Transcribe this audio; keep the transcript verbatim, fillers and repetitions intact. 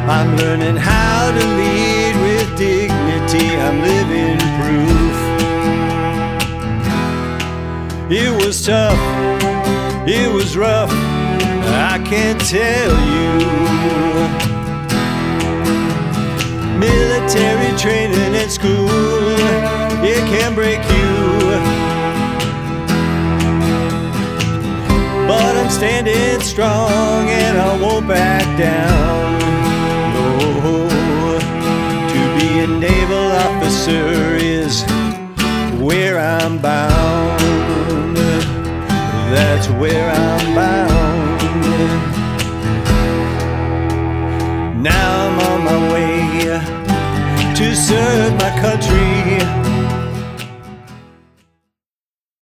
I'm learning how to lead with dignity. I'm living proof. It was tough, it was rough, I can't tell you. Military training at school, it can break you. But I'm standing strong and I won't back down. No, to be a naval officer is where I'm bound. That's where I'm bound. Now I'm on my way to serve my country.